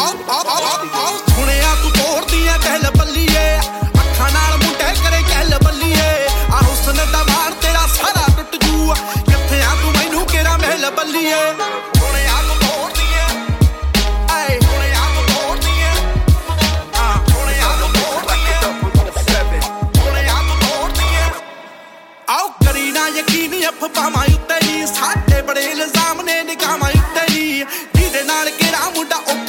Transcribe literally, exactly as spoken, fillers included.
ਸੁਣਿਆ ਤੂੰ ਤੋੜਦੀਆਂ ਕਹਿਲ ਬੱਲੀਏ ਅੱਖਾਂ ਨਾਲ ਮੁੰਡੇ ਕਰੇ ਕਹਿਲ ਬੱਲੀਏ ਆ ਹੁਸਨ ਦਾ ਮਾਣ ਤੇਰਾ ਸਾਰਾ ਟੁੱਟ ਜੂ ਕਿੱਥੇ ਆ ਤੂੰ ਮੈਨੂੰ ਕਿਹੜਾ ਮਹਿਲ ਬੱਲੀਏ ਸੁਣਿਆ ਤੂੰ ਤੋੜਦੀਆਂ ਆਏ ਸੁਣਿਆ ਤੂੰ ਤੋੜਦੀਆਂ ਆ ਸੁਣਿਆ ਤੂੰ ਤੋੜਦੀਆਂ ਸੁਣਿਆ ਤੂੰ ਤੋੜਦੀਆਂ ਆਓ ਕਰੀ ਨਾ ਯਕੀਨ ਅਫਵਾਹਾਂ ਉੱਤੇ ਨੀ ਸਾਡੇ ਬੜੇ ਇਲਜ਼ਾਮ ਨੇ ਨਿਗਾਹਾਂ ਉੱਤੇ ਨੀ ਜਿਹਦੇ ਨਾਲ ਕਿਹੜਾ ਮੁੰਡਾ